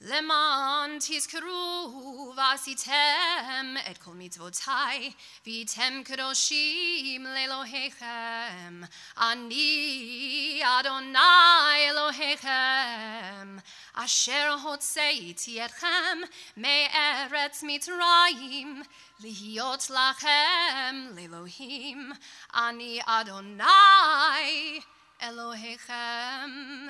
למען תזכרו ועשיתם את כל מצוותיי, והייתם קדושים לאלוהיכם. אני אדוני אלוהיכם, אשר הוצאתי אתכם מארץ מצרים, להיות לכם לאלוהים. אני אדוני אלוהיכם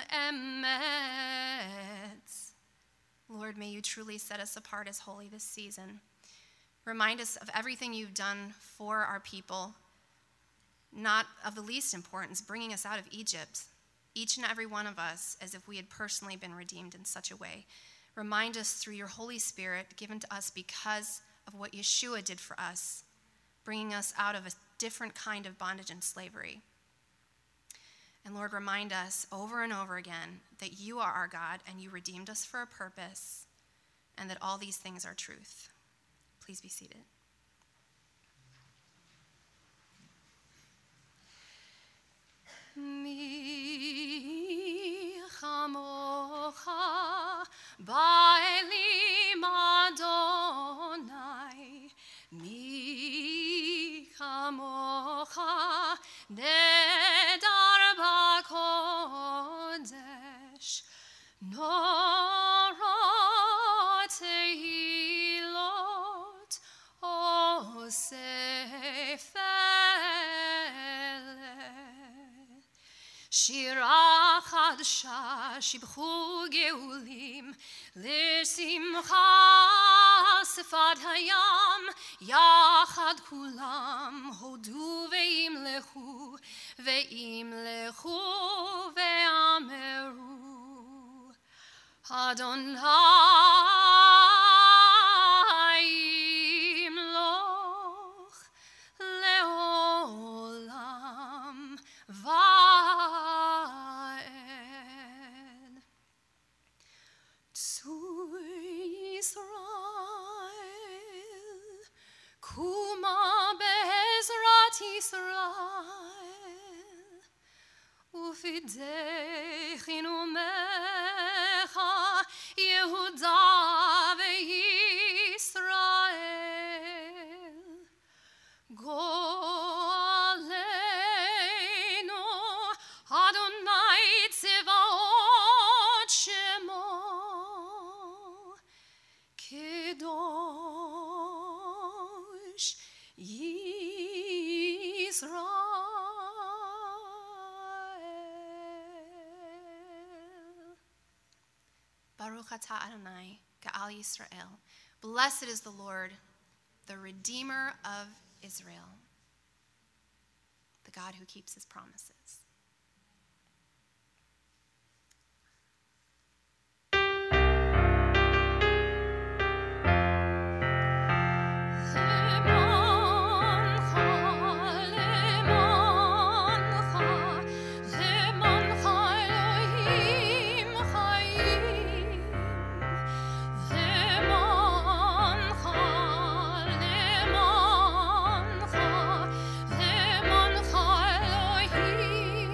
emet. Lord, may you truly set us apart as holy this season. Remind us of everything you've done for our people, not of the least importance, bringing us out of Egypt, each and every one of us, as if we had personally been redeemed in such a way. Remind us through your Holy Spirit given to us because of what Yeshua did for us, bringing us out of a different kind of bondage and slavery. And Lord, remind us over and over again that you are our God and you redeemed us for a purpose, and that all these things are truth. Please be seated. Mi chamocha ba'elim Adonai, mi chamocha nedar ba'kodesh, norot tehilot osef שירה חדשה, שיבחו גאולים, לשמחה שפת הים, יחד כולם, הודו וימלכו, וימלכו ואמרו, אדוני ימלוך לעולם Israel, Kuma Bezrat Israel, Ufidechinu Mecha Yehuda veYisrael, Goaleinu Adonai Tzevaot Shemo, Kedosh Yisrael. Baruch atah Adonai, Ga'al Yisrael. Blessed is the Lord, the Redeemer of Israel, the God who keeps his promises. Elohim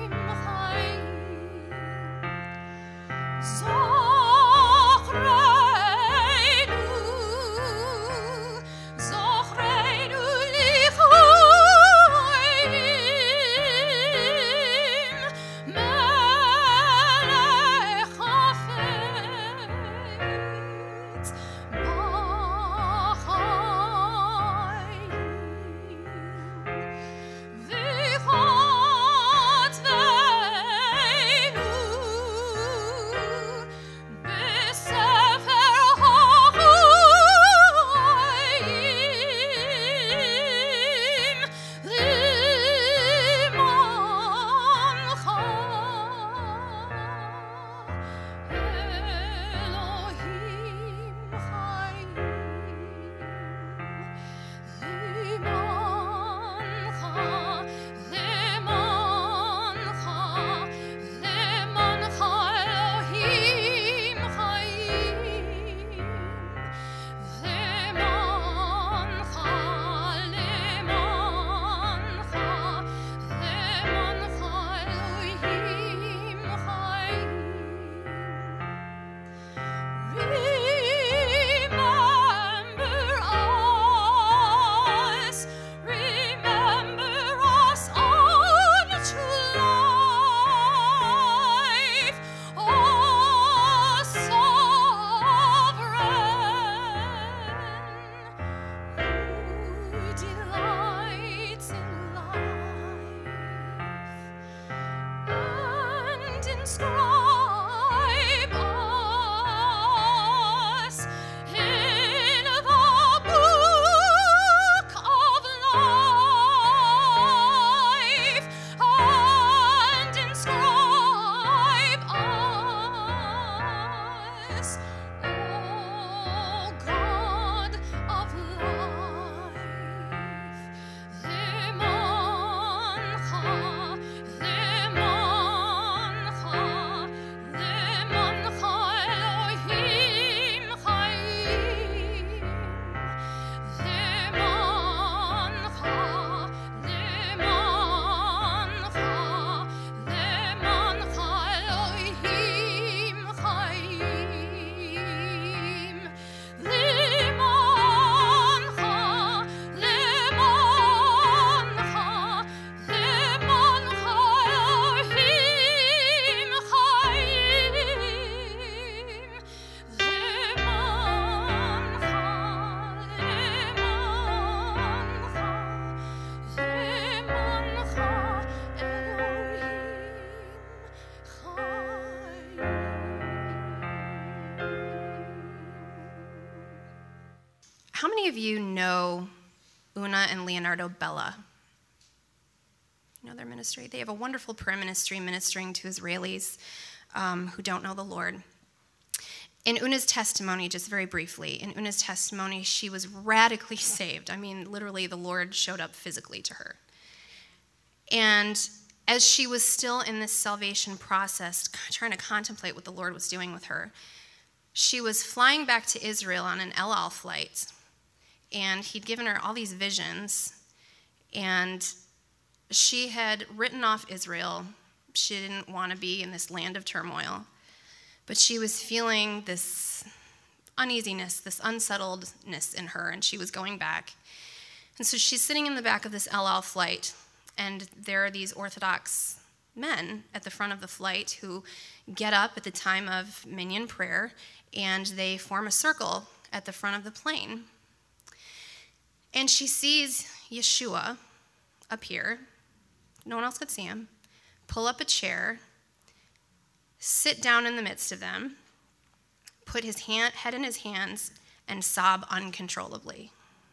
How many of you know Una and Leonardo Bella? You know their ministry? They have a wonderful prayer ministry ministering to Israelis who don't know the Lord. In Una's testimony, just very briefly, in Una's testimony, she was radically saved. I mean, literally, the Lord showed up physically to her. And as she was still in this salvation process, trying to contemplate what the Lord was doing with her, she was flying back to Israel on an El Al flight, and he'd given her all these visions, and she had written off Israel. She didn't want to be in this land of turmoil. But she was feeling this uneasiness, this unsettledness in her, and she was going back. And so she's sitting in the back of this El Al flight, and there are these Orthodox men at the front of the flight who get up at the time of minyan prayer, and they form a circle at the front of the plane. And she sees Yeshua appear. No one else could see him. Pull up a chair, sit down in the midst of them, put his head in his hands, and sob uncontrollably.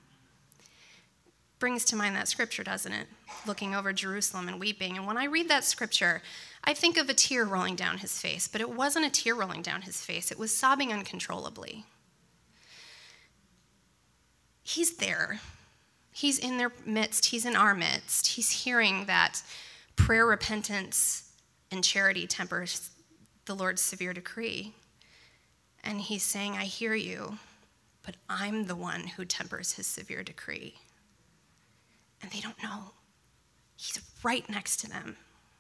Brings to mind that scripture, doesn't it? Looking over Jerusalem and weeping. And when I read that scripture, I think of a tear rolling down his face, but it wasn't a tear rolling down his face. It was sobbing uncontrollably. He's there. He's in their midst. He's in our midst. He's hearing that prayer, repentance, and charity tempers the Lord's severe decree. And he's saying, I hear you, but I'm the one who tempers his severe decree. And they don't know. He's right next to them.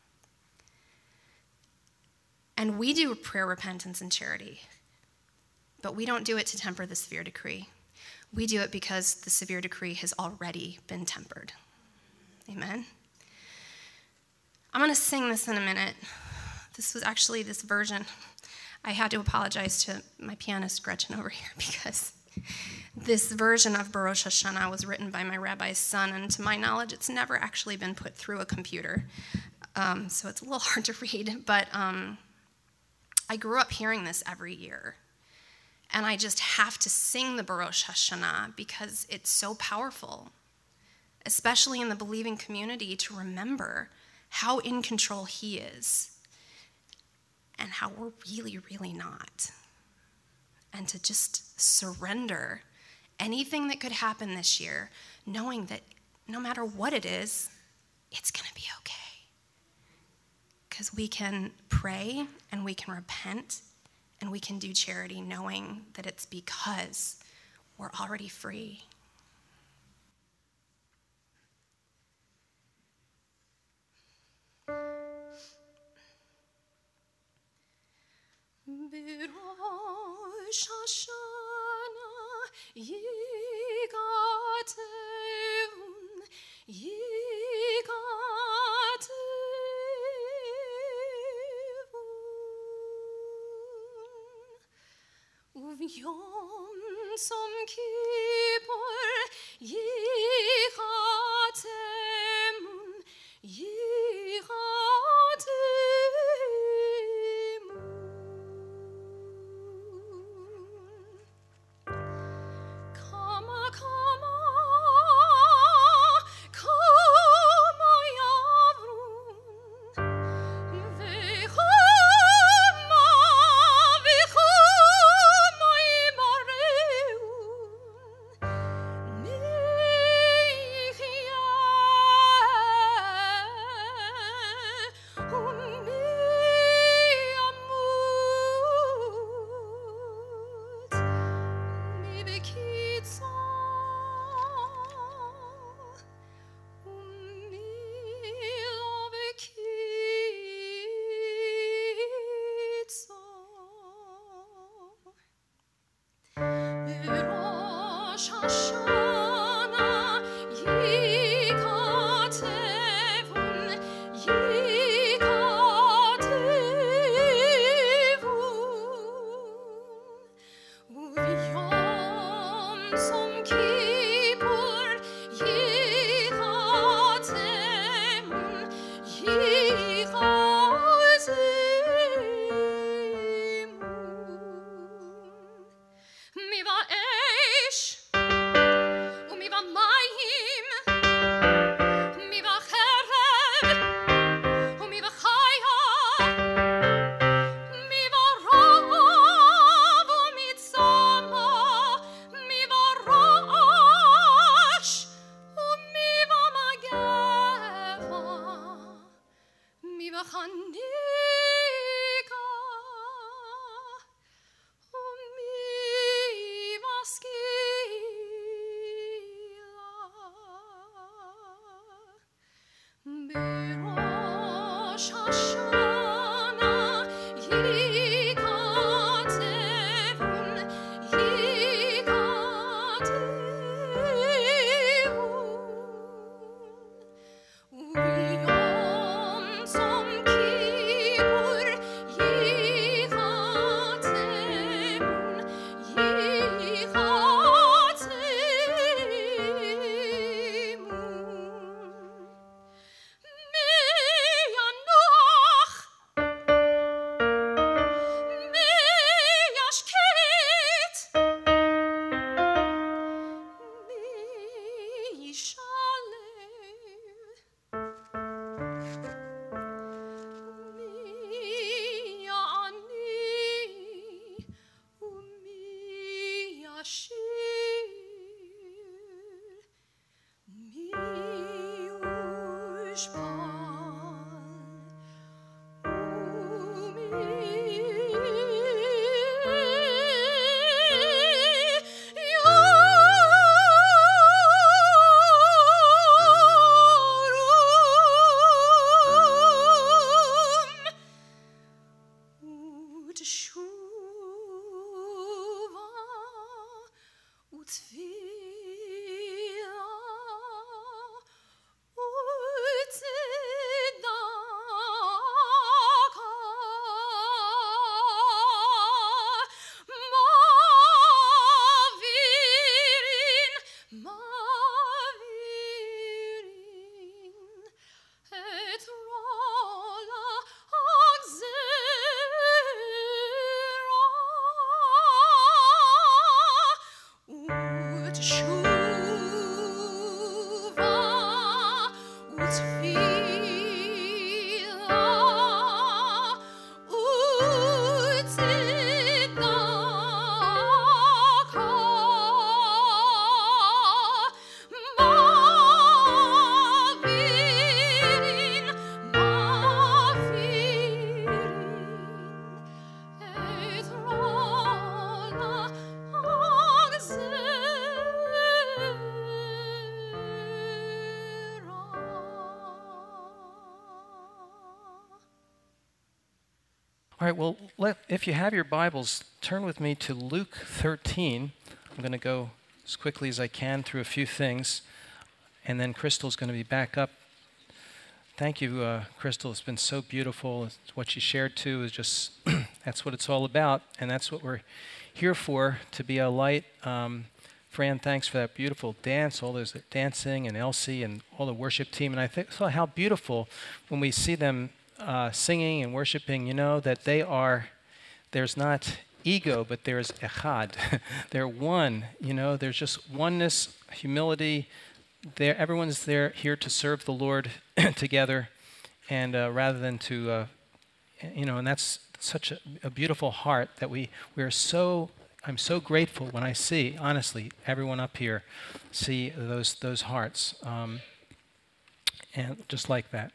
And we do prayer, repentance, and charity, but we don't do it to temper the severe decree. We do it because the severe decree has already been tempered. Amen? I'm going to sing this in a minute. This was actually this version. I had to apologize to my pianist, Gretchen, over here, because this version of Baruch Hashanah was written by my rabbi's son, and to my knowledge, it's never actually been put through a computer. So it's a little hard to read, but I grew up hearing this every year. And I just have to sing the Baruch Hashanah because it's so powerful, especially in the believing community, to remember how in control he is and how we're really, really not. And to just surrender anything that could happen this year, knowing that no matter what it is, it's going to be okay. Because we can pray and we can repent and we can do charity knowing that it's because we're already free. Baruch Hashanah yigatevun, yigatevun, uvyom som kippur yigatemun, All right, well, if you have your Bibles, turn with me to Luke 13. I'm going to go as quickly as I can through a few things, and then Crystal's going to be back up. Thank you, Crystal. It's been so beautiful. What you shared, too, is just, that's what it's all about, and that's what we're here for, to be a light. Fran, thanks for that beautiful dance, all those dancing, and Elsie, and all the worship team. And I saw how beautiful when we see them singing and worshiping, you know, that there's not ego, but there's echad. They're one, you know, there's just oneness, humility. Everyone's here to serve the Lord together, and rather than to, and that's such a beautiful heart that I'm so grateful when I see, honestly, everyone up here see those hearts, and just like that.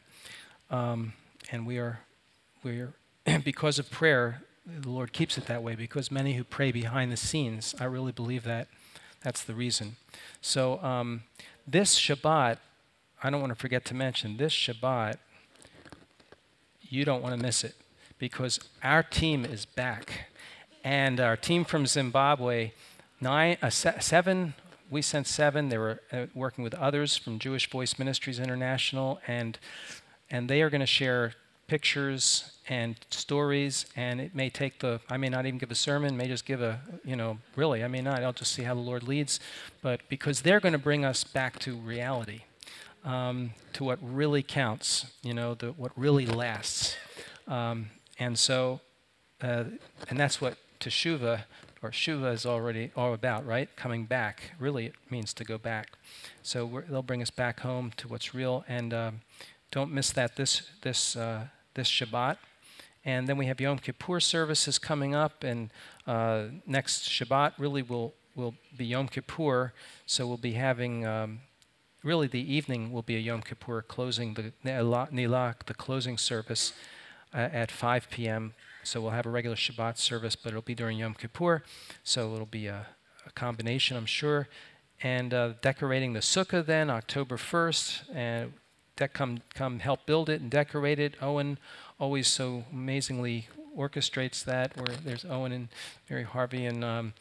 And we are because of prayer, the Lord keeps it that way, because many who pray behind the scenes, I really believe that's the reason. So this Shabbat, I don't want to forget to mention, this Shabbat, you don't want to miss it, because our team is back. And our team from Zimbabwe, seven, we sent 7. They were working with others from Jewish Voice Ministries International, and they are going to share pictures and stories, and it may take I may not even give a sermon, may just give really, I may not, I'll just see how the Lord leads, but because they're going to bring us back to reality, to what really counts, what really lasts. And so, and that's what Teshuvah, or Shuvah, is already all about, right? Coming back. Really, it means to go back. So they'll bring us back home to what's real, and don't miss that this Shabbat. And then we have Yom Kippur services coming up, and next Shabbat really will be Yom Kippur. So we'll be having, really the evening will be a Yom Kippur closing, the Nilach, the closing service at 5 p.m. So we'll have a regular Shabbat service, but it'll be during Yom Kippur. So it'll be a combination, I'm sure. And decorating the Sukkah then, October 1st, and come help build it and decorate it. Owen always so amazingly orchestrates that, where there's Owen and Mary Harvey, and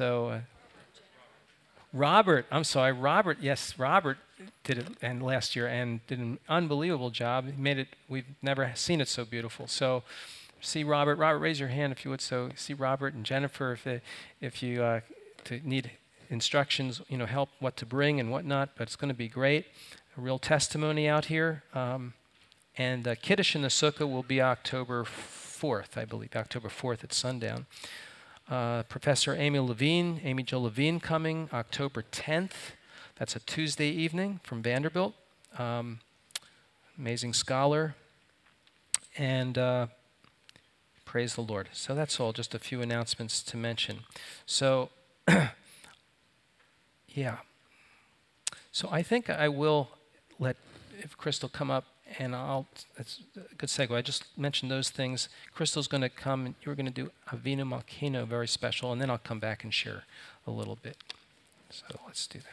Robert, yes, Robert did it and last year and did an unbelievable job. He made it, we've never seen it so beautiful. So see Robert, raise your hand if you would. So see Robert and Jennifer if you need instructions, help what to bring and whatnot, but it's going to be great. A real testimony out here. And Kiddush in the Sukkah will be October 4th, I believe, October 4th at sundown. Professor Amy Jo Levine coming October 10th. That's a Tuesday evening from Vanderbilt. Amazing scholar. And praise the Lord. So that's all, just a few announcements to mention. So, yeah. So I think I will let Crystal come up, and that's a good segue. I just mentioned those things. Crystal's going to come, and you're going to do Avinu Malkeinu, very special, and then I'll come back and share a little bit. So let's do that.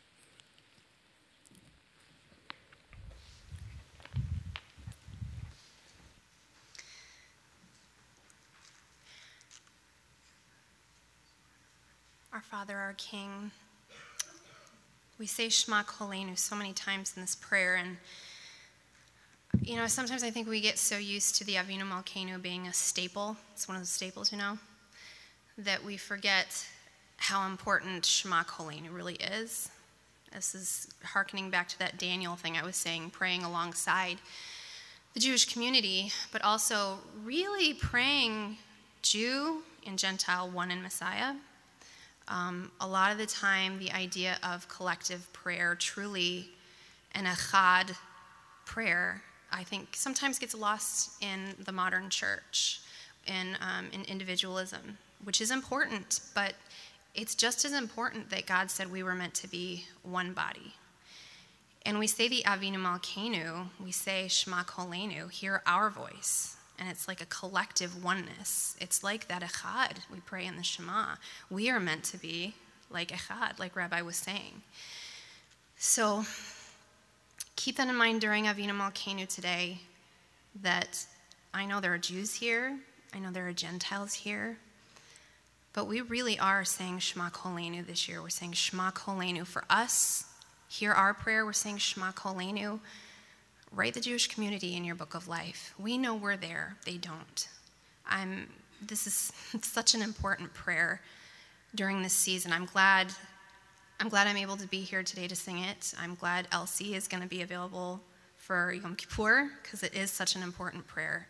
Our Father, our King, we say Shema Kolenu so many times in this prayer, and sometimes I think we get so used to the Avinu Malkeinu being a staple. It's one of the staples, that we forget how important Shema Kolenu really is. This is hearkening back to that Daniel thing I was saying, praying alongside the Jewish community, but also really praying Jew and Gentile, one in Messiah. A lot of the time, the idea of collective prayer, truly an echad prayer, I think sometimes gets lost in the modern church, in individualism, which is important, but it's just as important that God said we were meant to be one body. And we say the Avinu Malkeinu, we say Shema Kolenu, hear our voice. And it's like a collective oneness. It's like that echad we pray in the Shema. We are meant to be like echad, like Rabbi was saying. So keep that in mind during Avinu Malkeinu today, that I know there are Jews here, I know there are Gentiles here, but we really are saying Shema Kolenu this year. We're saying Shema Kolenu for us. Hear our prayer, we're saying Shema Kolenu. Write the Jewish community in your book of life. We know we're there. They don't. This is such an important prayer during this season. I'm glad I'm able to be here today to sing it. I'm glad Elsie is going to be available for Yom Kippur, because it is such an important prayer.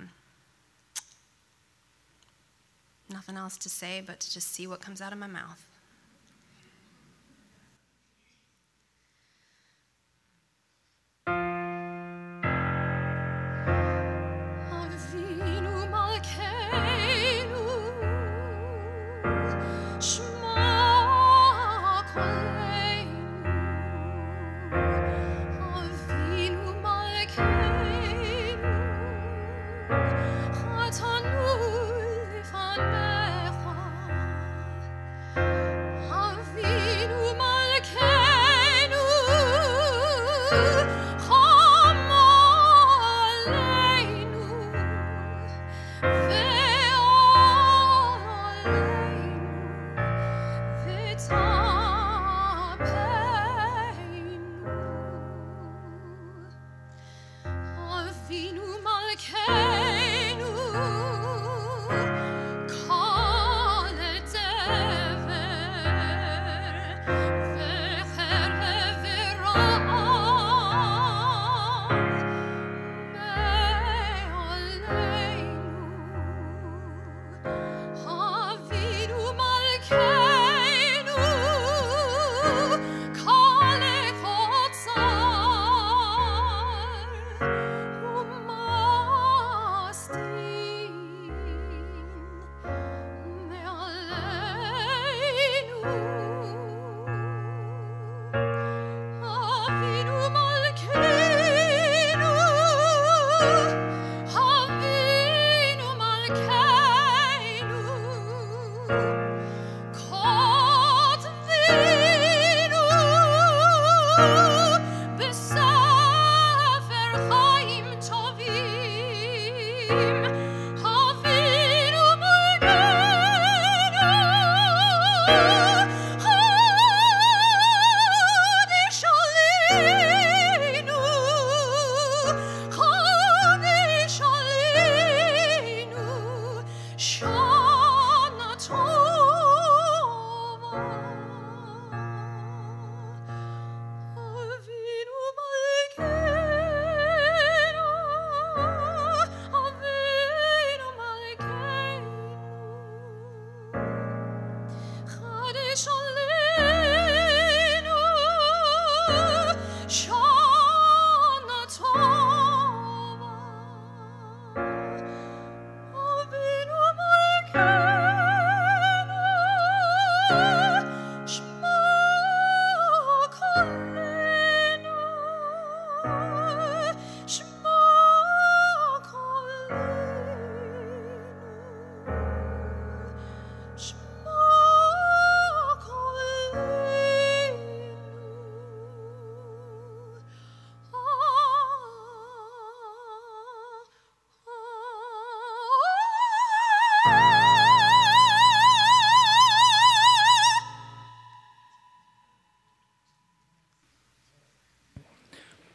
Nothing else to say but to just see what comes out of my mouth. Thank you.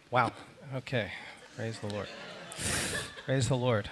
Wow. Okay. Praise the Lord. Praise the Lord.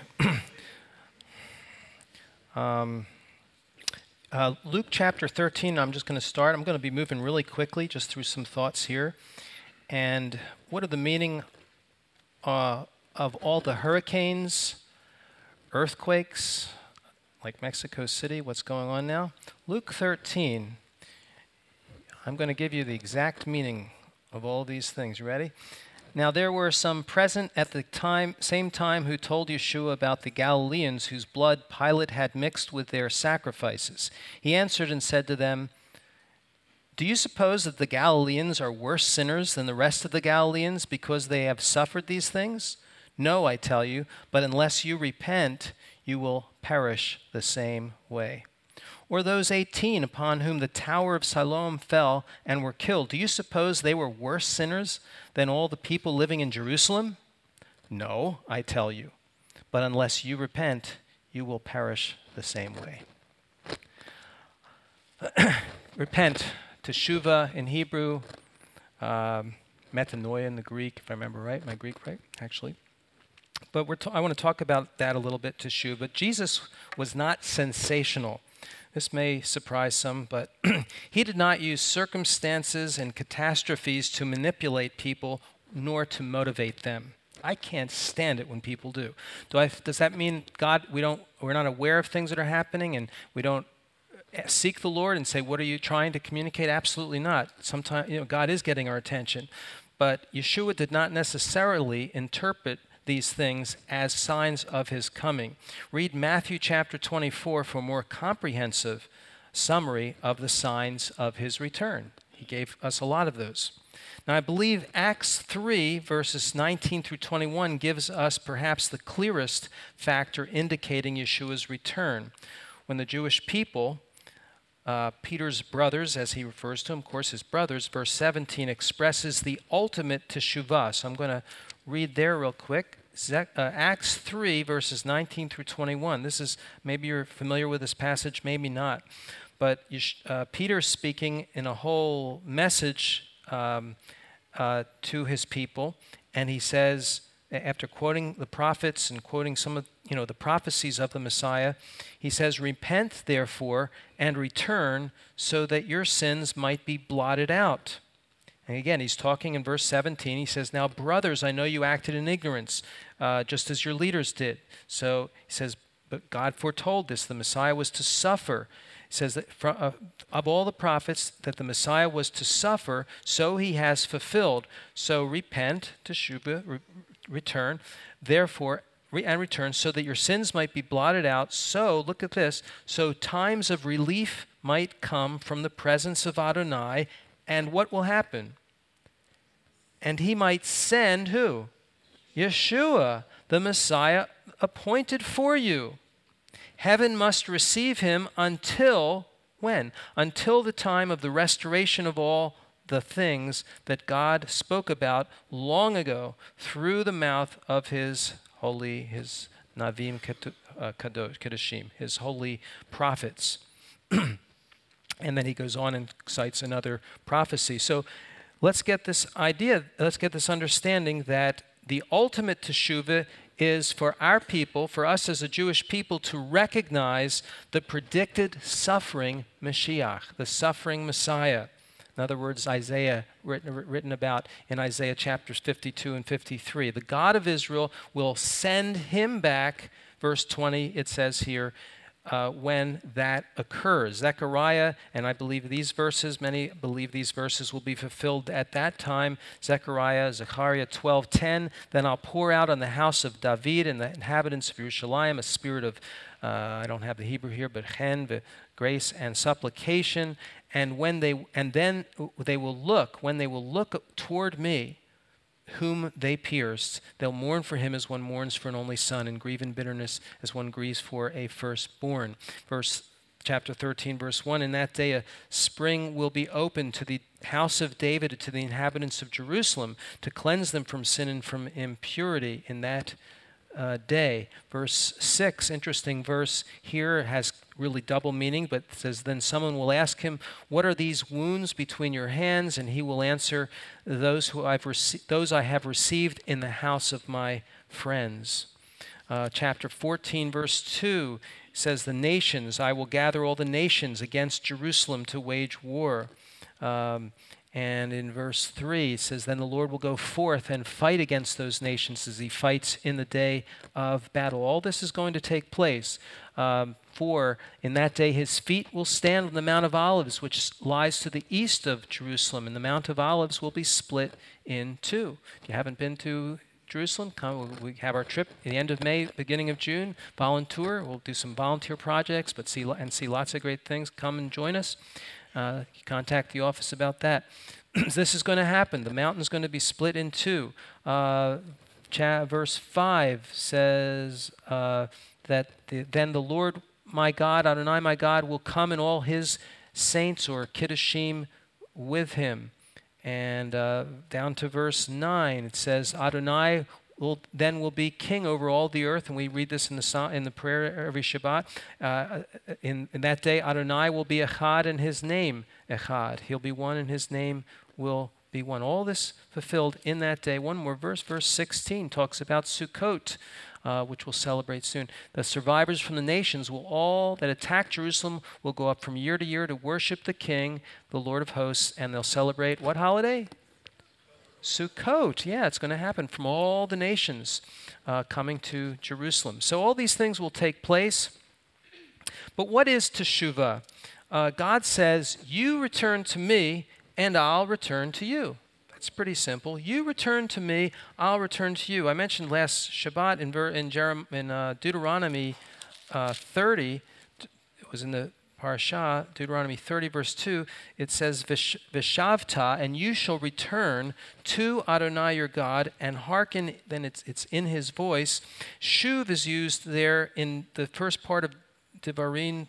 Luke chapter 13, I'm just going to start. I'm going to be moving really quickly just through some thoughts here. And what are the meaning of all the hurricanes, earthquakes, like Mexico City, what's going on now? Luke 13, I'm going to give you the exact meaning of all these things. You ready? Now there were some present at the same time who told Yeshua about the Galileans whose blood Pilate had mixed with their sacrifices. He answered and said to them, "Do you suppose that the Galileans are worse sinners than the rest of the Galileans because they have suffered these things? No, I tell you, but unless you repent, you will perish the same way. Or those 18 upon whom the tower of Siloam fell and were killed, do you suppose they were worse sinners than all the people living in Jerusalem? No, I tell you, but unless you repent, you will perish the same way." Repent, teshuva in Hebrew, metanoia in the Greek, if I remember right, my Greek right, actually. But I want to talk about that a little bit, teshuva. Jesus was not sensational. This may surprise some, but he did not use circumstances and catastrophes to manipulate people nor to motivate them. I can't stand it when people do. Does that mean we're not aware of things that are happening and we don't seek the Lord and say, what are you trying to communicate? Absolutely not. Sometimes, God is getting our attention. But Yeshua did not necessarily interpret these things as signs of his coming. Read Matthew chapter 24 for a more comprehensive summary of the signs of his return. He gave us a lot of those. Now, I believe Acts 3, verses 19 through 21 gives us perhaps the clearest factor indicating Yeshua's return. When the Jewish people, Peter's brothers, as he refers to them, of course, his brothers, verse 17 expresses the ultimate teshuvah. So I'm going to read there real quick. Acts 3, verses 19 through 21. This is, maybe you're familiar with this passage, maybe not. But Peter's speaking in a whole message to his people, and he says, after quoting the prophets and quoting some of the prophecies of the Messiah, he says, "Repent, therefore, and return, so that your sins might be blotted out." And again, he's talking in verse 17. He says, "Now, brothers, I know you acted in ignorance, just as your leaders did." So he says, but God foretold this. The Messiah was to suffer. He says that of all the prophets that the Messiah was to suffer, so he has fulfilled. So repent, teshuva, return, therefore, and return, so that your sins might be blotted out. So, look at this, so times of relief might come from the presence of Adonai. And what will happen? And he might send who? Yeshua, the Messiah appointed for you. Heaven must receive him until when? Until the time of the restoration of all the things that God spoke about long ago through the mouth of his Navim Kedoshim, his holy prophets. And then he goes on and cites another prophecy. So let's get this understanding that the ultimate teshuvah is for our people, for us as a Jewish people, to recognize the predicted suffering Mashiach, the suffering Messiah. In other words, Isaiah, written about in Isaiah chapters 52 and 53. The God of Israel will send him back, verse 20, it says here, when that occurs. Zechariah, and I believe these verses, many believe these verses will be fulfilled at that time. Zechariah 12:10, "Then I'll pour out on the house of David and the inhabitants of Jerusalem a spirit of," I don't have the Hebrew here, but chen, grace and supplication. And then they will look toward me, whom they pierced. They'll mourn for him as one mourns for an only son, and grieve in bitterness as one grieves for a firstborn. Chapter 13, verse 1, "In that day a spring will be opened to the house of David and to the inhabitants of Jerusalem to cleanse them from sin and from impurity." In that day. Verse 6, interesting verse here, has really double meaning, but it says, then someone will ask him, what are these wounds between your hands? And he will answer, those I have received in the house of my friends. Chapter 14, verse 2 says, the nations, I will gather all the nations against Jerusalem to wage war. And in verse 3, it says, then the Lord will go forth and fight against those nations as he fights in the day of battle. All this is going to take place. For in that day his feet will stand on the Mount of Olives, which lies to the east of Jerusalem, and the Mount of Olives will be split in two. If you haven't been to Jerusalem, we have our trip at the end of May, beginning of June, volunteer. We'll do some volunteer projects, but see lots of great things. Come and join us. Contact the office about that. This is going to happen. The mountain's going to be split in two. Verse 5 says that then the Lord my God, Adonai my God, will come and all his saints, or Kiddushim, with him. And down to verse 9, it says, Adonai will be king over all the earth, and we read this in the prayer every Shabbat. In that day, Adonai will be Echad, and his name Echad. He'll be one, and his name will be one. All this fulfilled in that day. One more verse, verse 16, talks about Sukkot, which we'll celebrate soon. The survivors from the nations that attack Jerusalem will go up from year to year to worship the King, the Lord of hosts, and they'll celebrate what holiday? Sukkot. Yeah, it's going to happen from all the nations coming to Jerusalem. So all these things will take place. But what is teshuvah? God says, you return to me, and I'll return to you. That's pretty simple. You return to me, I'll return to you. I mentioned last Shabbat in Deuteronomy 30, it was in the Parashah, Deuteronomy 30, verse 2, it says, Vishavta, and you shall return to Adonai your God and hearken, then it's in his voice. Shuv is used there in the first part of Deuteronomy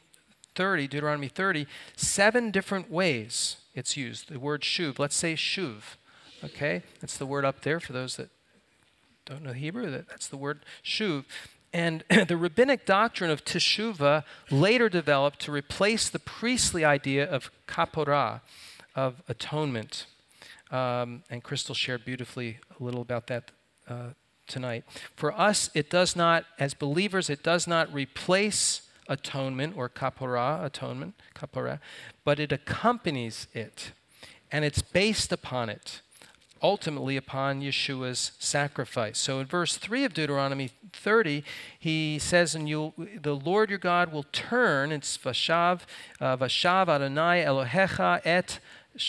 30, 7 different ways it's used, the word shuv. Let's say shuv, okay? That's the word up there for those that don't know Hebrew. That's the word shuv. And the rabbinic doctrine of teshuvah later developed to replace the priestly idea of kaporah, of atonement. And Crystal shared beautifully a little about that tonight. For us, it does not, as believers, it does not replace atonement or kaporah, but it accompanies it. And it's based upon it, ultimately upon Yeshua's sacrifice. So in verse 3 of Deuteronomy 30, he says, and the Lord your God will turn, it's Vashav Adonai Elohecha et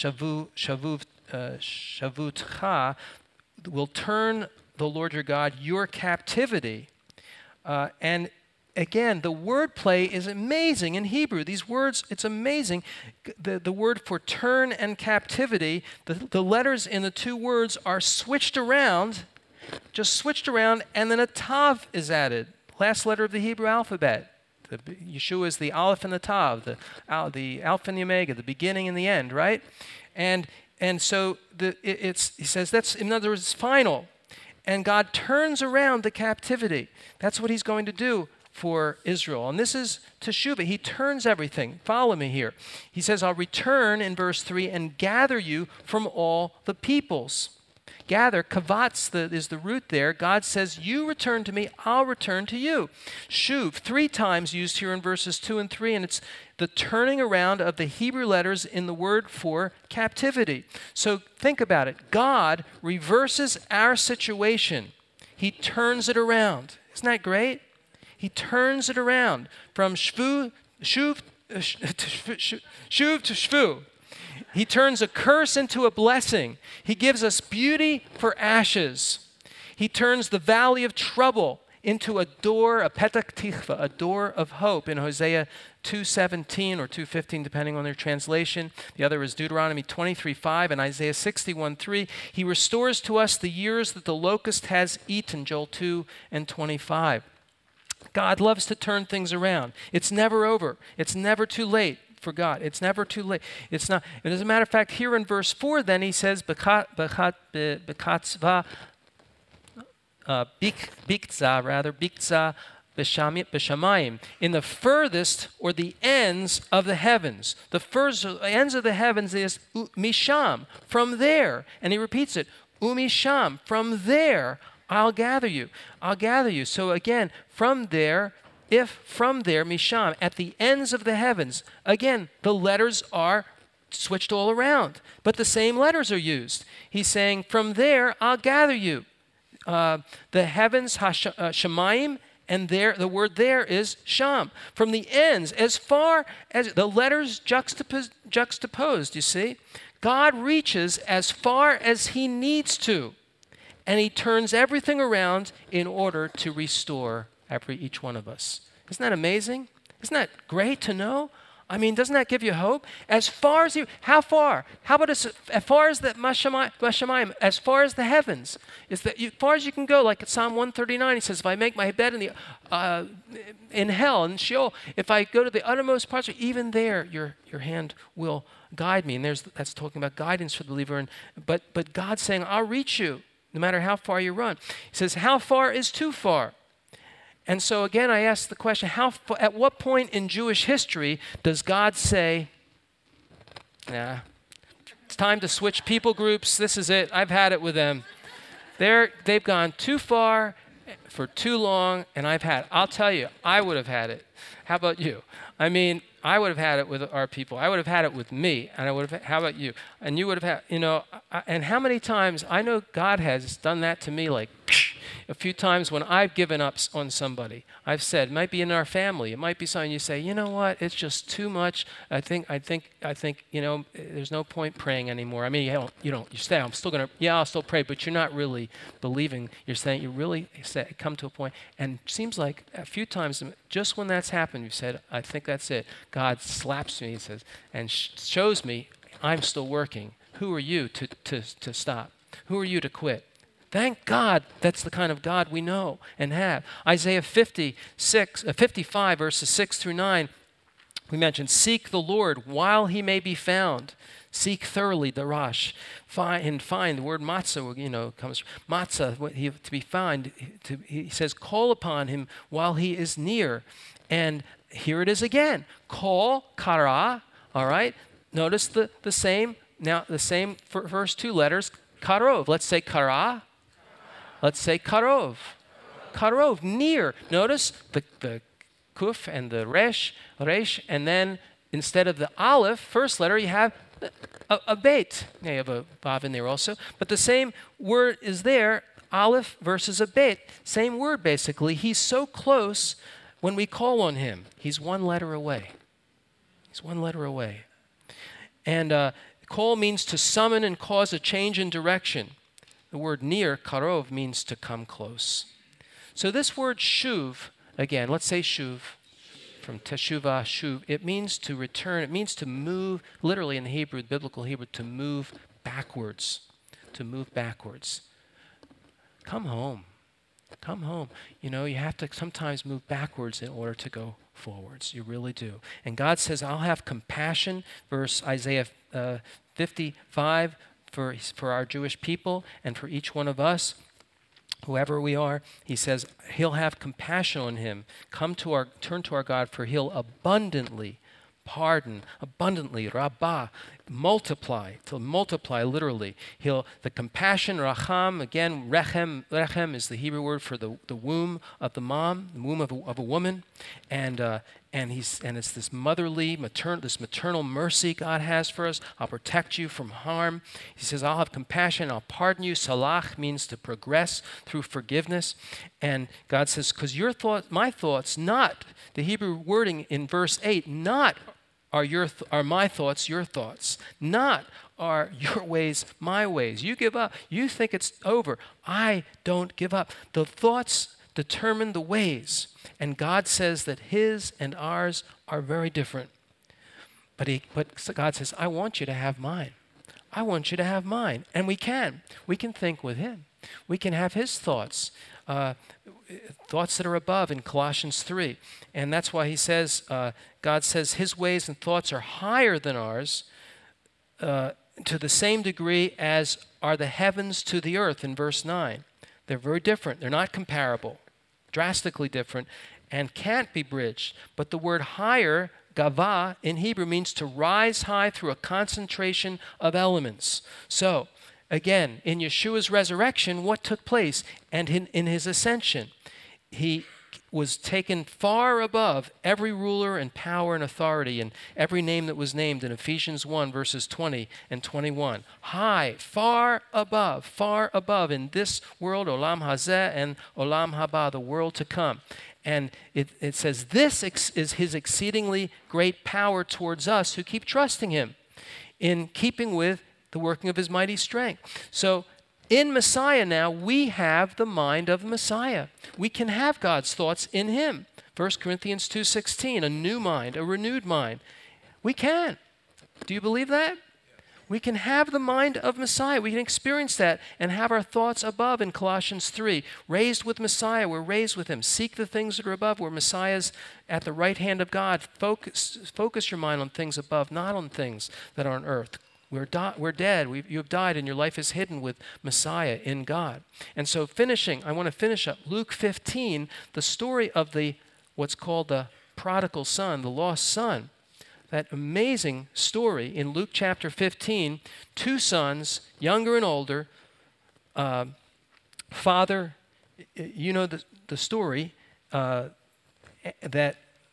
Shavutcha, will turn the Lord your God your captivity. And again, the wordplay is amazing in Hebrew. These words, it's amazing. The word for turn and captivity, the letters in the two words are switched around, and then a tav is added. Last letter of the Hebrew alphabet. Yeshua is the aleph and the tav, the alpha and the omega, the beginning and the end, right? And so he says that's, in other words, it's final. And God turns around the captivity. That's what he's going to do for Israel. And this is teshuvah. He turns everything. Follow me here. He says, I'll return in verse 3 and gather you from all the peoples. Gather, kavatz is the root there. God says, you return to me, I'll return to you. Shuv, 3 times used here in verses 2 and 3, and it's the turning around of the Hebrew letters in the word for captivity. So think about it. God reverses our situation. He turns it around. Isn't that great? He turns it around from shuv to shvu. He turns a curse into a blessing. He gives us beauty for ashes. He turns the valley of trouble into a door, a petach tikva, a door of hope in Hosea 2:17 or 2:15, depending on their translation. The other is Deuteronomy 23:5 and Isaiah 61:3. He restores to us the years that the locust has eaten, Joel 2 and 25. God loves to turn things around. It's never over. It's never too late for God. It's never too late. It's not. And as a matter of fact, here in verse 4, then he says, Bekatzva bikza b'shamayim, in the furthest or the ends of the heavens. The first ends of the heavens is misham, from there. And he repeats it, umisham, from there I'll gather you. I'll gather you. So again, from there, misham, at the ends of the heavens. Again, the letters are switched all around, but the same letters are used. He's saying, from there I'll gather you. The heavens, shamayim, and there, the word there is sham. From the ends, as far as the letters juxtaposed, you see, God reaches as far as he needs to, and he turns everything around in order to restore each one of us. Isn't that amazing? Isn't that great to know? I mean, doesn't that give you hope? As far as how far? How about as far as the mashamayim, as far as the heavens? As far as you can go, like Psalm 139, he says, if I make my bed in hell, in Sheol, if I go to the uttermost parts, even there, your hand will guide me. And that's talking about guidance for the believer. But God's saying, I'll reach you, no matter how far you run. He says, how far is too far? And so again, I ask the question, at what point in Jewish history does God say, nah, it's time to switch people groups, this is it, I've had it with them. They've gone too far for too long, and I'll tell you, I would have had it. How about you? I mean, I would have had it with our people. I would have had it with me, and how about you? And you would have had, and how many times, I know God has done that to me, like, a few times when I've given up on somebody. I've said, it might be in our family, it might be something you say, you know what, it's just too much. I think, there's no point praying anymore. I mean, you say, I'll still pray, but you're not really believing. You're saying, you really come to a point, and it seems like a few times, just when that's happened, you said, I think that's it. God slaps me, he says, and shows me I'm still working. Who are you to stop? Who are you to quit? Thank God that's the kind of God we know and have. Isaiah 55, verses 6 through 9, we mentioned, seek the Lord while he may be found. Seek thoroughly, darash. Find the word matzah, comes from matzah, to be found. He says, call upon him while he is near. And here it is again. Call, kara, all right? Notice the same first two letters, karov. Let's say kara. Let's say karov. Karov, near. Notice the kuf and the resh, and then instead of the aleph, first letter, you have a beit. Yeah, you have a vav in there also. But the same word is there, aleph versus a beit. Same word, basically. He's so close when we call on him. He's one letter away. He's one letter away. And call means to summon and cause a change in direction. The word near, karov, means to come close. So this word shuv, again, let's say shuv, from teshuvah, shuv, it means to return, it means to move, literally in the Hebrew, biblical Hebrew, to move backwards. To move backwards. Come home. Come home. You have to sometimes move backwards in order to go forwards. You really do. And God says, I'll have compassion, verse Isaiah 55, for our Jewish people and for each one of us, whoever we are. He says he'll have compassion on him. Turn to our God, for he'll abundantly pardon, abundantly, rabbah, multiply, to multiply literally. The compassion, racham, again, rechem is the Hebrew word for the womb of the mom, the womb of a woman, and it's this maternal mercy God has for us. I'll protect you from harm. He says, I'll have compassion, I'll pardon you. Salach means to progress through forgiveness. And God says, because my thoughts, not, the Hebrew wording in verse 8, not are my thoughts your thoughts, not are your ways my ways. You give up. You think it's over. I don't give up. The thoughts determine the ways. And God says that his and ours are very different. But God says, I want you to have mine. I want you to have mine. And we can. We can think with him. We can have his thoughts. Thoughts that are above in Colossians 3. And that's why he says, God says his ways and thoughts are higher than ours to the same degree as are the heavens to the earth in verse 9. They're very different. They're not comparable, drastically different, and can't be bridged. But the word higher, gava, in Hebrew means to rise high through a concentration of elements. So, again, in Yeshua's resurrection, what took place? And in his ascension, he was taken far above every ruler and power and authority and every name that was named in Ephesians 1, verses 20 and 21. High, far above in this world, Olam Hazeh and Olam Haba, the world to come. And it says this is his exceedingly great power towards us who keep trusting him, in keeping with the working of his mighty strength. So in Messiah now, we have the mind of Messiah. We can have God's thoughts in him. 1 Corinthians 2:16, a new mind, a renewed mind. We can. Do you believe that? We can have the mind of Messiah. We can experience that and have our thoughts above in Colossians 3. Raised with Messiah, we're raised with him. Seek the things that are above, where Messiah's at the right hand of God. Focus your mind on things above, not on things that are on earth. We're dead. You have died, and your life is hidden with Messiah in God. And so I want to finish up Luke 15, the story of what's called the prodigal son, the lost son. That amazing story in Luke chapter 15, two sons, younger and older. Father, you know the story, that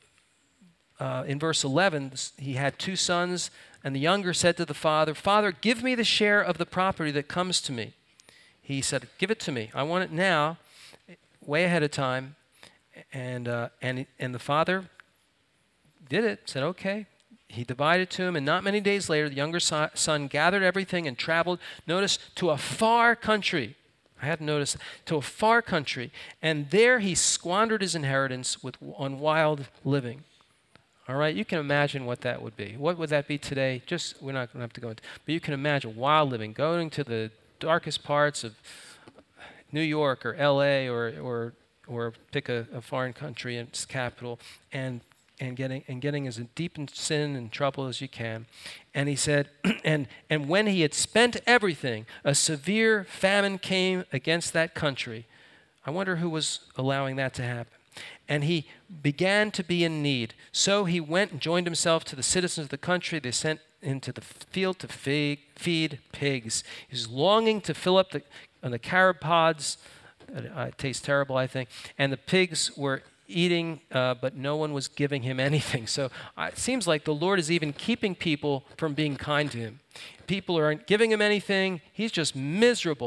in verse 11, he had two sons, and the younger said to the father, "Father, give me the share of the property that comes to me." He said, "Give it to me. I want it now," way ahead of time. And the father did it, said, "Okay." He divided to him, and not many days later, the younger son gathered everything and traveled, notice, to a far country. I hadn't noticed, to a far country. And there he squandered his inheritance on wild living. All right, you can imagine what that would be. What would that be today? We're not going to have to go into, but you can imagine wild living, going to the darkest parts of New York or L.A. or pick a foreign country and its capital, and getting as deep in sin and trouble as you can. And he said, and when he had spent everything, a severe famine came against that country. I wonder who was allowing that to happen. And he began to be in need. So he went and joined himself to the citizens of the country. They sent into the field to feed pigs. He was longing to fill up the carob pods. It tastes terrible, I think. And the pigs were eating, but no one was giving him anything. So it seems like the Lord is even keeping people from being kind to him. People aren't giving him anything. He's just miserable.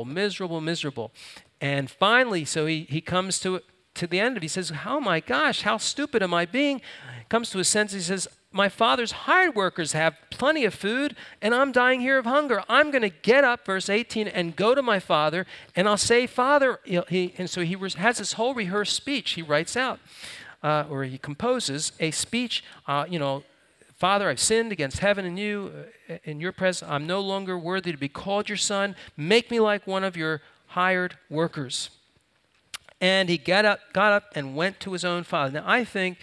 And finally, so he comes to the end of it. He says, "Oh my gosh, how stupid am I being?" Comes to his senses. He says, "My father's hired workers have plenty of food, and I'm dying here of hunger. I'm going to get up," verse 18, "and go to my father, and I'll say, 'Father,'" and so he has this whole rehearsed speech he writes out, or he composes a speech, "Father, I've sinned against heaven and you, in your presence. I'm no longer worthy to be called your son. Make me like one of your hired workers." And he got up and went to his own father. Now, I think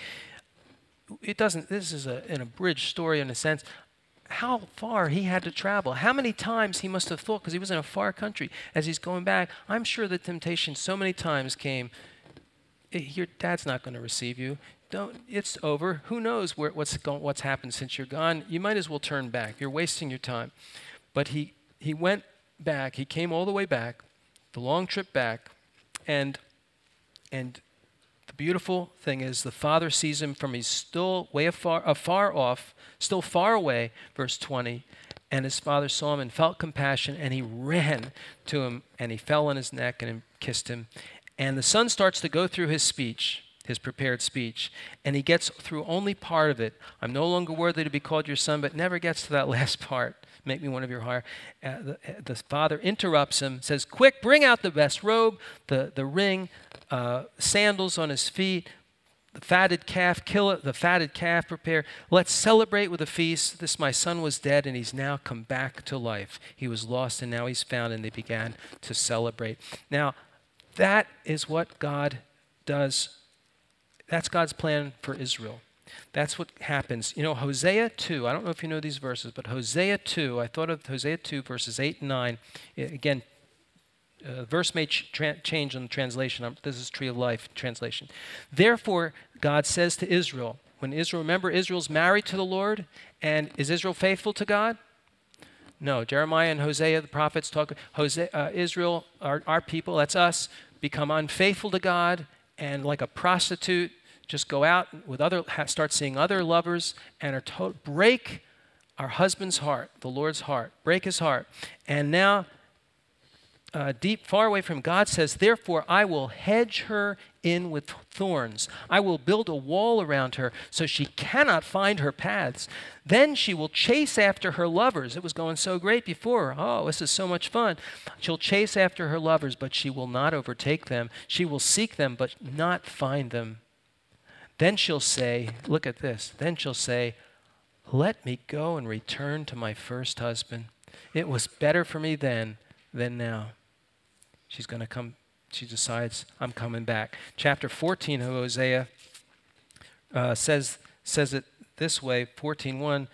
this is an abridged story in a sense, how far he had to travel, how many times he must have thought, because he was in a far country, as he's going back. I'm sure the temptation so many times came, "Your dad's not going to receive you. It's over. Who knows what's happened since you're gone? You might as well turn back. You're wasting your time." But he went back. He came all the way back, the long trip back, and the beautiful thing is the father sees him from he's still far off, still far away, verse 20, and his father saw him and felt compassion, and he ran to him, and he fell on his neck and kissed him. And the son starts to go through his speech, his prepared speech, and he gets through only part of it. "I'm no longer worthy to be called your son," but never gets to that last part. "Make me one of your hire." The father interrupts him, says, "Quick, bring out the best robe, the ring, sandals on his feet, the fatted calf, kill it, the fatted calf prepare. Let's celebrate with a feast. This my son was dead, and he's now come back to life. He was lost, and now he's found," and they began to celebrate. Now, that is what God does. That's God's plan for Israel. That's what happens. Hosea 2, I don't know if you know these verses, but Hosea 2, I thought of Hosea 2, verses 8 and 9. Again, verse may change in the translation. This is Tree of Life translation. Therefore, God says to Israel, remember Israel's married to the Lord, and is Israel faithful to God? No. Jeremiah and Hosea, the prophets talk, Israel, our people, that's us, become unfaithful to God, and like a prostitute, just go out with start seeing other lovers, and break our husband's heart, the Lord's heart, break his heart. And now, far away from God says, therefore I will hedge her in with thorns. I will build a wall around her so she cannot find her paths. Then she will chase after her lovers. It was going so great before. Oh, this is so much fun. She'll chase after her lovers, but she will not overtake them. She will seek them, but not find them. Then she'll say, look at this. Then she'll say, let me go and return to my first husband. It was better for me then than now. She's going to come. She decides, I'm coming back. Chapter 14 of Hosea says it this way, 14:1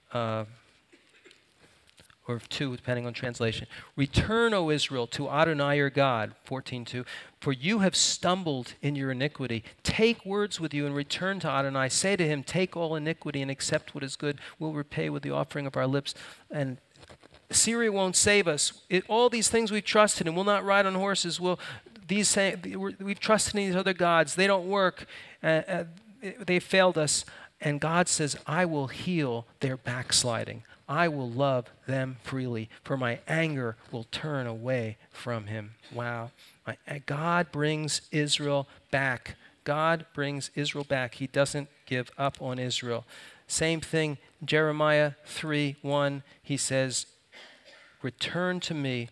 or 2, depending on translation. Return, O Israel, to Adonai your God, 14:2. For you have stumbled in your iniquity. Take words with you and return to Adonai. Say to him, take all iniquity and accept what is good. We'll repay with the offering of our lips. And Syria won't save us. All these things we've trusted in, we'll not ride on horses. We've trusted in these other gods. They don't work. They failed us. And God says, I will heal their backsliding. I will love them freely, for my anger will turn away from him. Wow. God brings Israel back. God brings Israel back. He doesn't give up on Israel. Same thing, Jeremiah 3:1, he says, return to me,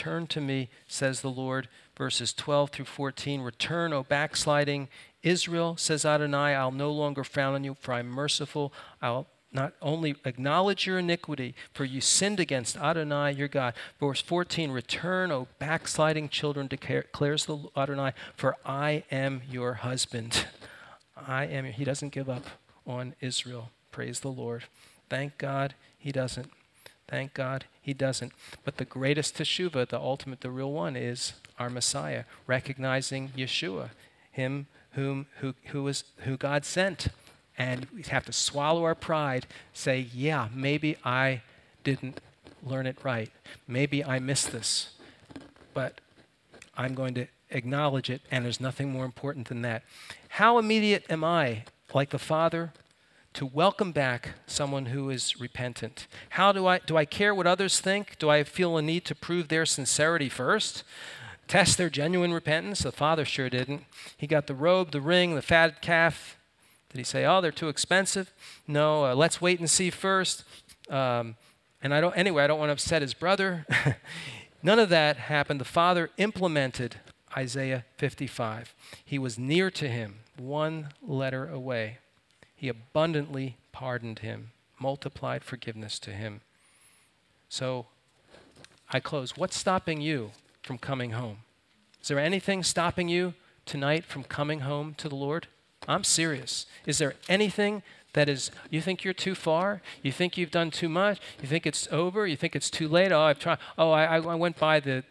says the Lord. Verses 12 through 14, return, O backsliding Israel, says Adonai, I'll no longer frown on you, for I'm merciful. I'll not only acknowledge your iniquity, for you sinned against Adonai, your God. Verse 14, return, O backsliding children, declares the Adonai, for I am your husband. He doesn't give up on Israel. Praise the Lord. Thank God he doesn't. Thank God he doesn't. But the greatest teshuvah, the ultimate, the real one, is our Messiah, recognizing Yeshua, him who God sent. And we have to swallow our pride, say, yeah, maybe I didn't learn it right. Maybe I missed this. But I'm going to acknowledge it, and there's nothing more important than that. How immediate am I, like the Father, to welcome back someone who is repentant? How do I care what others think? Do I feel a need to prove their sincerity first? Test their genuine repentance? The Father sure didn't. He got the robe, the ring, the fatted calf. Did he say, oh, they're too expensive? No, let's wait and see first. And I don't want to upset his brother. None of that happened. The Father implemented Isaiah 55. He was near to him, one letter away. He abundantly pardoned him, multiplied forgiveness to him. So I close. What's stopping you from coming home? Is there anything stopping you tonight from coming home to the Lord? I'm serious. Is there anything that is, you think you're too far? You think you've done too much? You think it's over? You think it's too late? Oh, I've tried. Oh, I went by a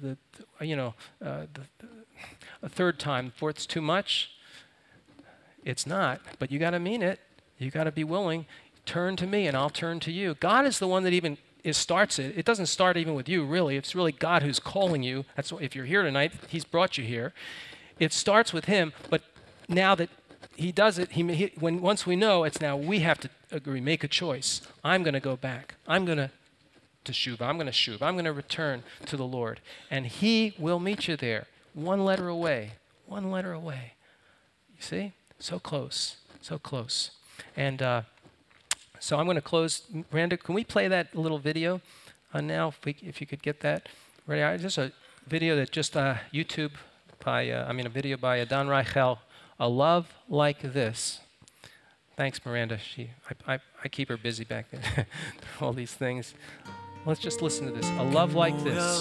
third time. Fourth's too much? It's not, but you got to mean it. You got to be willing. Turn to me and I'll turn to you. God is the one that even starts it. It doesn't start even with you, really. It's really God who's calling you. That's what, if you're here tonight, he's brought you here. It starts with him, but now that he does it, once we know, it's now we have to agree, make a choice. I'm going to go back. I'm going to teshuva. I'm going to return to the Lord. And he will meet you there, one letter away. One letter away. You see? So close. So close. And so I'm going to close. Miranda, can we play that little video now, if you could get that ready? Just a video that just YouTube by, a video by Don Reichel, A Love Like This. Thanks, Miranda. I keep her busy back there. All these things. Let's just listen to this. A Love Like This.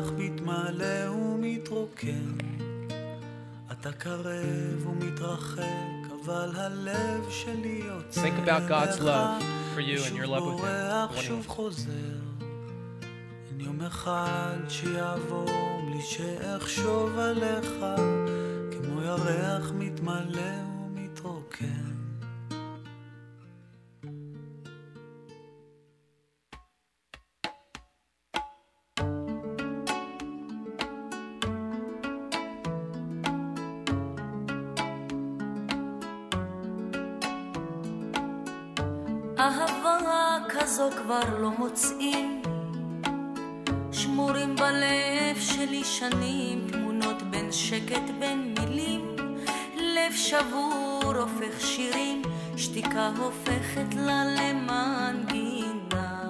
Think about God's love for you and your love with him. אין יום אחד שיעבור בלי שאחשוב עליך, כמו ירח מתמלא ומתרוקן. אהבה כזו כבר לא מוצאים, שמורים בלב שלי שנים, תמונות בין שקט בין מילים, לב שבור הופך שירים, שתיקה הופכת לה למנגינה.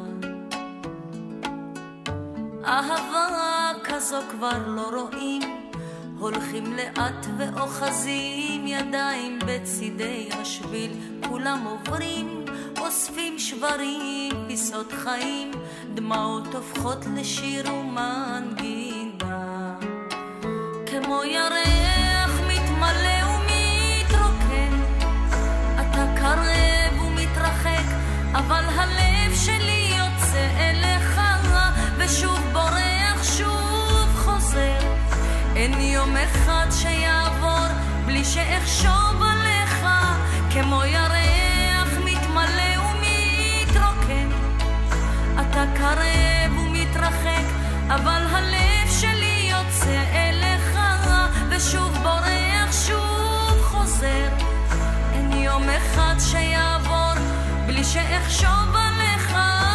אהבה כזו כבר לא רואים, הולכים לאט ואוחזים ידיים בצידי השביל, כולם עוברים אוספים שברים, פיסות חיים, דמעות הופכות לשיר ומנגינה. כמו ירח מתמלא ומתרוקן, אתה קרב ומתרחק, אבל הלב שלי יוצא אליך, ושוב בורח, שוב חוזר. אין יום אחד שיעבור בלי שאחשוב עליך, כמו ירח מתמלא ומתרוקן, אתה קרב ומתרחק, אבל הלב שלי יוצא אליך, ושוב בורח, שוב חוזר. אין יום אחד שיעבור בלי שאחשוב עליך.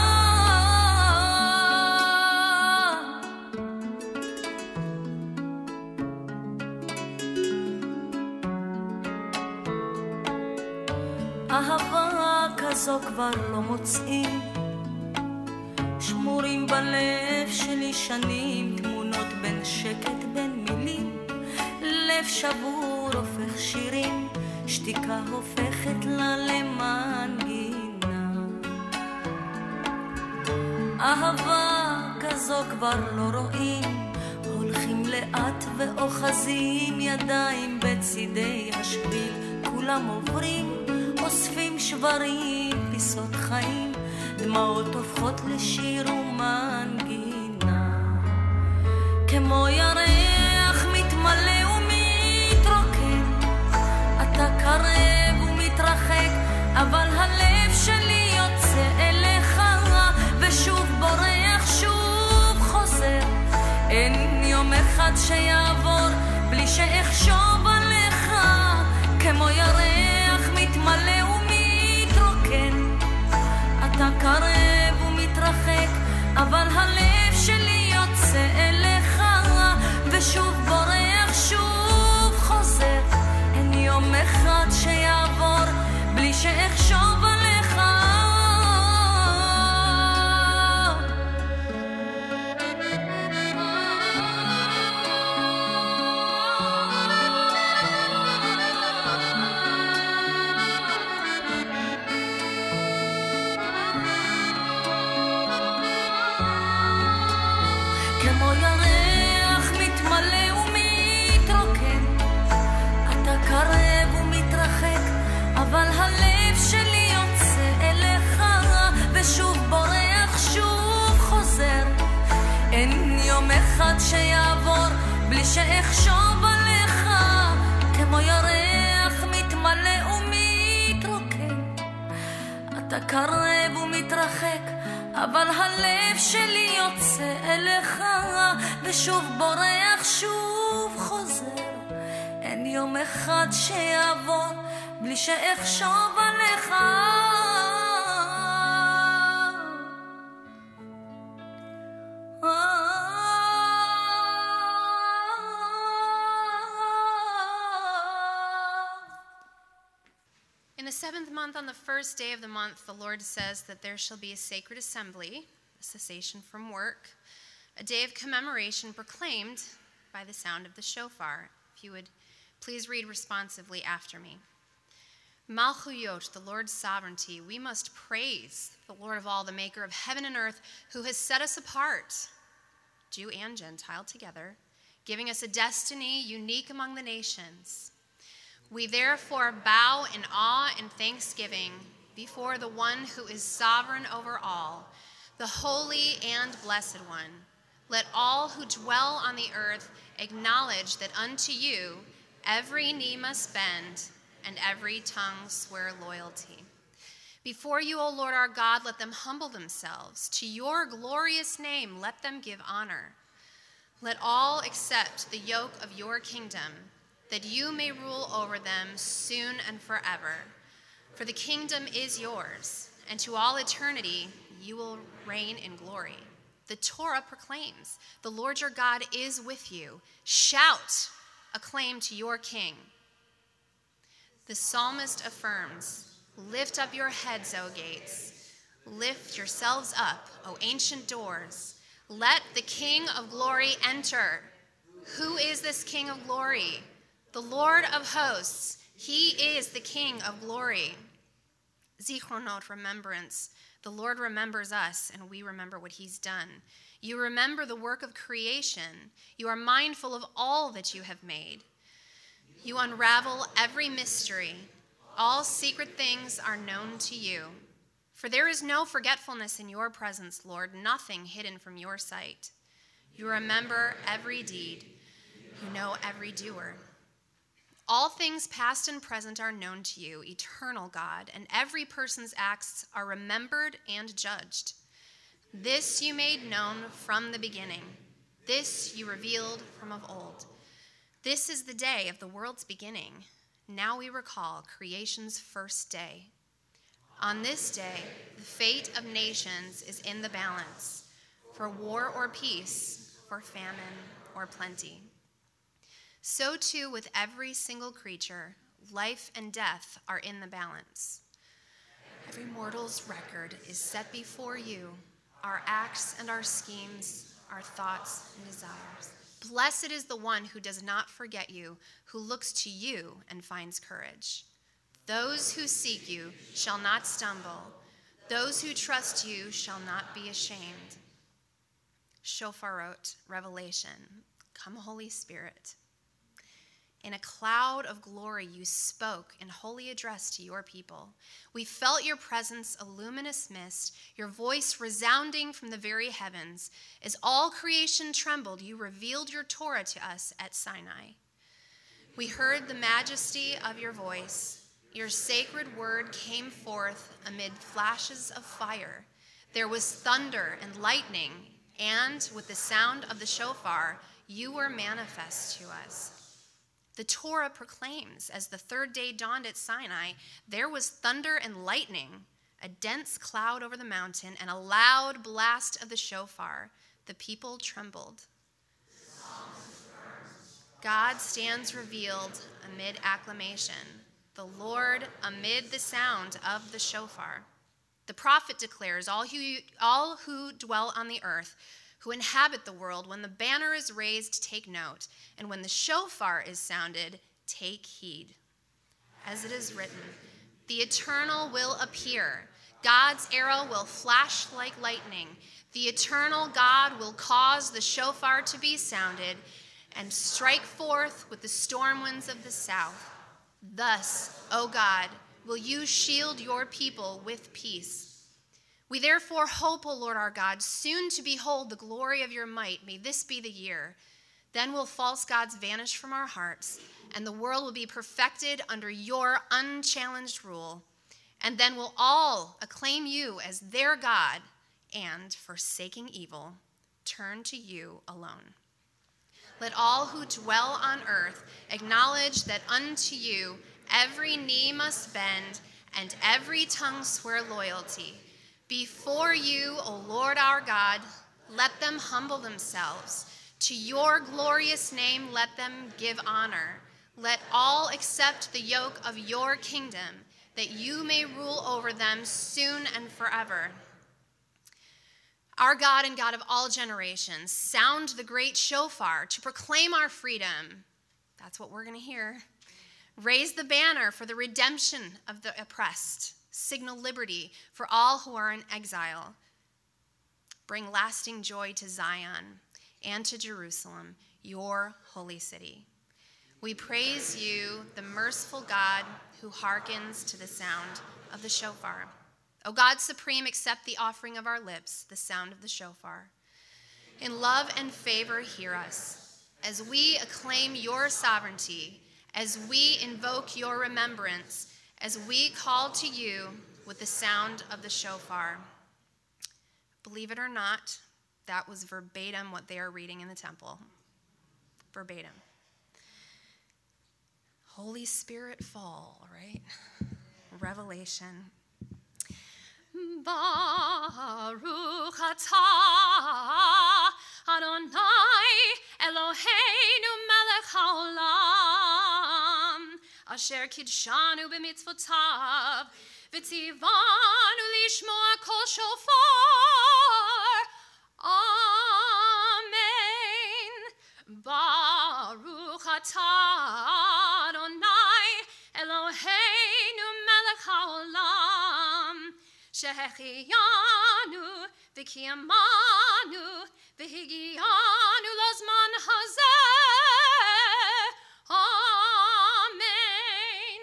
אהבה כזו כבר לא מוצאים, שמורים בלב שלי שנים, תמונות בין שקט בין מילים, לב שבור הופך שירים, שתיקה הופכת לה למנגינה. אהבה כזו כבר לא רואים, הולכים לאט ואוחזים ידיים בצידי השביל, כולם עוברים אוספים שברים, פיסות חיים, דמעות הופכות לשיר ומנגינה. כמו ירח מתמלא ומתרוקן, אתה קרב ומתרחק, אבל הלב שלי יוצא אליך, ושוב בורח, שוב חוזר. אין יום אחד שיעבור בלי שאחשוב עליך, כמו ירח מתמלא ומתרוקן, אתה קרב ומתרחק, אבל הלב שלי יוצא אליך, ושוב בורח, שוב חוזר. אין יום אחד שיעבור בלי שאחשוב עליך. כמו ירח מתמלא ומתרוקן, אתה קרב ומתרחק, אבל הלב שלי יוצא אליך, ושוב בורח, שוב חוזר. אין יום אחד שיעבור בלי שאחשוב עליך, כמו ירח מתמלא ומתרוקן, אתה קרב ומתרחק, אבל הלב שלי יוצא אליך, ושוב בורח, שוב חוזר. אין יום אחד שיעבור בלי שאחשוב עליך. In the 7th month, on the first day of the month, the Lord says that there shall be a sacred assembly, a cessation from work, a day of commemoration proclaimed by the sound of the shofar. If you would please read responsively after me. Malchuyot, the Lord's sovereignty, we must praise the Lord of all, the maker of heaven and earth, who has set us apart, Jew and Gentile together, giving us a destiny unique among the nations. We therefore bow in awe and thanksgiving before the one who is sovereign over all, the Holy and Blessed One. Let all who dwell on the earth acknowledge that unto you every knee must bend and every tongue swear loyalty. Before you, O Lord our God, let them humble themselves. To your glorious name, let them give honor. Let all accept the yoke of your kingdom, that you may rule over them soon and forever. For the kingdom is yours, and to all eternity you will reign in glory. The Torah proclaims, the Lord your God is with you. Shout, acclaim to your king. The psalmist affirms, lift up your heads, O gates. Lift yourselves up, O ancient doors. Let the King of glory enter. Who is this King of glory? The Lord of hosts. He is the King of glory. Zichronot, remembrance. The Lord remembers us, and we remember what he's done. You remember the work of creation. You are mindful of all that you have made. You unravel every mystery. All secret things are known to you. For there is no forgetfulness in your presence, Lord, nothing hidden from your sight. You remember every deed. You know every doer. All things past and present are known to you, eternal God, and every person's acts are remembered and judged. This you made known from the beginning. This you revealed from of old. This is the day of the world's beginning. Now we recall creation's first day. On this day, the fate of nations is in the balance, for war or peace, for famine or plenty. So too with every single creature, life and death are in the balance. Every mortal's record is set before you, our acts and our schemes, our thoughts and desires. Blessed is the one who does not forget you, who looks to you and finds courage. Those who seek you shall not stumble. Those who trust you shall not be ashamed. Shofarot, Revelation. Come, Holy Spirit. In a cloud of glory you spoke in holy address to your people. We felt your presence, a luminous mist, your voice resounding from the very heavens. As all creation trembled, you revealed your Torah to us at Sinai. We heard the majesty of your voice. Your sacred word came forth amid flashes of fire. There was thunder and lightning, and with the sound of the shofar, you were manifest to us. The Torah proclaims, as the third day dawned at Sinai, there was thunder and lightning, a dense cloud over the mountain, and a loud blast of the shofar. The people trembled. God stands revealed amid acclamation, the Lord amid the sound of the shofar. The prophet declares, all who dwell on the earth, who inhabit the world, when the banner is raised, take note, and when the shofar is sounded, take heed. As it is written, the eternal will appear. God's arrow will flash like lightning. The eternal God will cause the shofar to be sounded and strike forth with the storm winds of the south. Thus, O God, will you shield your people with peace. We therefore hope, O Lord our God, soon to behold the glory of your might. May this be the year. Then will false gods vanish from our hearts, and the world will be perfected under your unchallenged rule. And then will all acclaim you as their God, and, forsaking evil, turn to you alone. Let all who dwell on earth acknowledge that unto you every knee must bend, and every tongue swear loyalty. Before you, O Lord our God, let them humble themselves. To your glorious name, let them give honor. Let all accept the yoke of your kingdom, that you may rule over them soon and forever. Our God and God of all generations, sound the great shofar to proclaim our freedom. That's what we're going to hear. Raise the banner for the redemption of the oppressed. Signal liberty for all who are in exile. Bring lasting joy to Zion and to Jerusalem, your holy city. We praise you, the merciful God who hearkens to the sound of the shofar. O God supreme, accept the offering of our lips, the sound of the shofar. In love and favor, hear us, as we acclaim your sovereignty, as we invoke your remembrance, as we call to you with the sound of the shofar. Believe it or not, that was verbatim what they are reading in the temple. Verbatim. Holy Spirit fall, right? Revelation. Baruch atah Adonai Eloheinu melech haolam asher kidshanu b'mitzvotav v'tzivanu lishmoa kol shofar. Amen. Baruch atah Adonai Eloheinu melech haolam Shehechiyanu v'kiyamanu v'higiyanu lozman hazeh. Amen.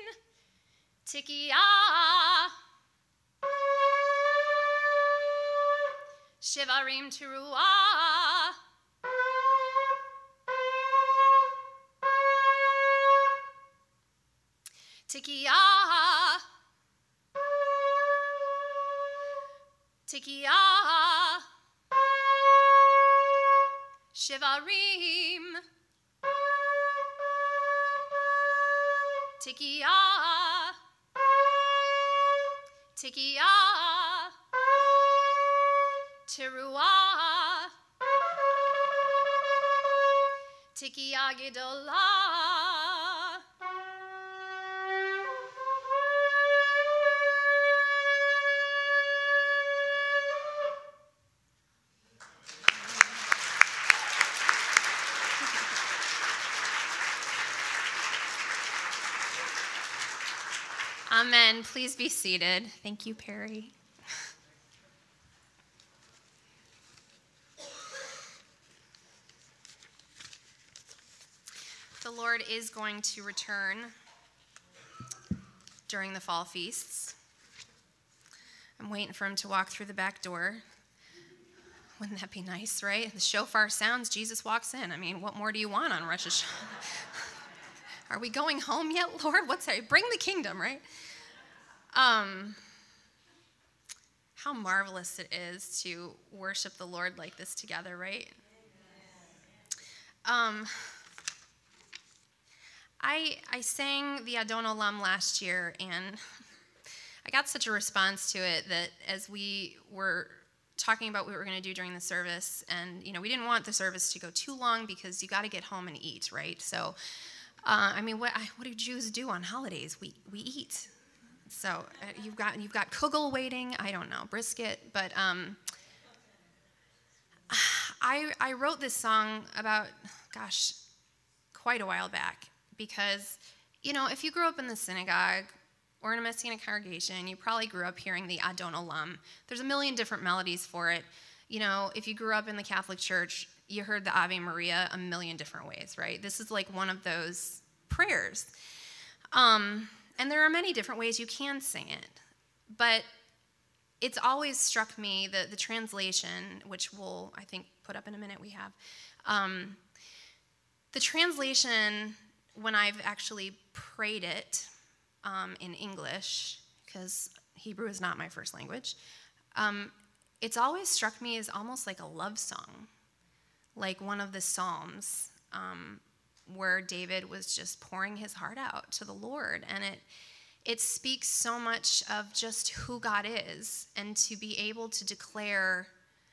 Tikiyah. Shivarim teruah. Tikiyah. Tikiyah. Shivarim. Tikiyah. Tikiyah. Teruah. Tikiyah gedolah. Amen. Please be seated. Thank you, Perry. The Lord is going to return during the fall feasts. I'm waiting for him to walk through the back door. Wouldn't that be nice, right? The shofar sounds, Jesus walks in. I mean, what more do you want on Rosh Hashanah? Are we going home yet, Lord? What's that? Bring the kingdom, right? How marvelous it is to worship the Lord like this together, right? I sang the Adon Olam last year, and I got such a response to it that as we were talking about what we were going to do during the service, and we didn't want the service to go too long because you got to get home and eat, right? So, what do Jews do on holidays? We eat. So you've got kugel waiting. I don't know, brisket, but I wrote this song about quite a while back because if you grew up in the synagogue or in a Messianic congregation, you probably grew up hearing the Adon Olam. There's a million different melodies for it. If you grew up in the Catholic Church, you heard the Ave Maria a million different ways, right? This is like one of those prayers. And there are many different ways you can sing it. But it's always struck me that the translation, which we'll, I think, put up in a minute, we have. The translation, when I've actually prayed it in English, because Hebrew is not my first language, it's always struck me as almost like a love song, like one of the Psalms where David was just pouring his heart out to the Lord. And it speaks so much of just who God is, and to be able to declare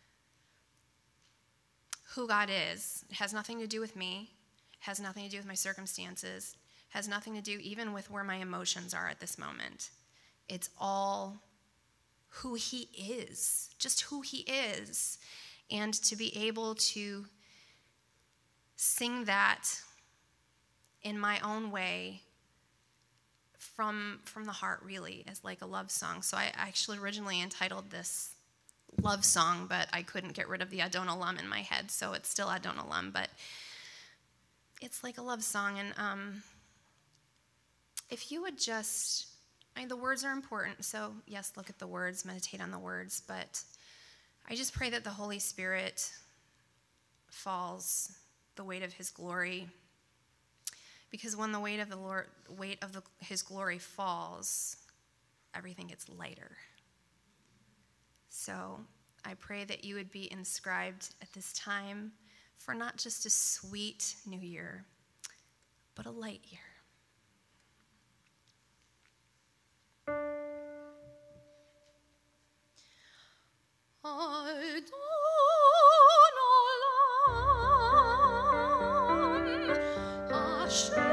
who God is. It has nothing to do with me, has nothing to do with my circumstances, has nothing to do even with where my emotions are at this moment. It's all who he is, just who he is. And to be able to sing that in my own way from the heart, really, as like a love song. So I actually originally entitled this love song, but I couldn't get rid of the Adon Olam in my head, so it's still Adon Olam, but it's like a love song. And if you would just, the words are important, so yes, look at the words, meditate on the words, but I just pray that the Holy Spirit falls, the weight of his glory, because when the weight of his glory falls, everything gets lighter. So I pray that you would be inscribed at this time for not just a sweet new year, but a light year. Adon Olam, Hashem.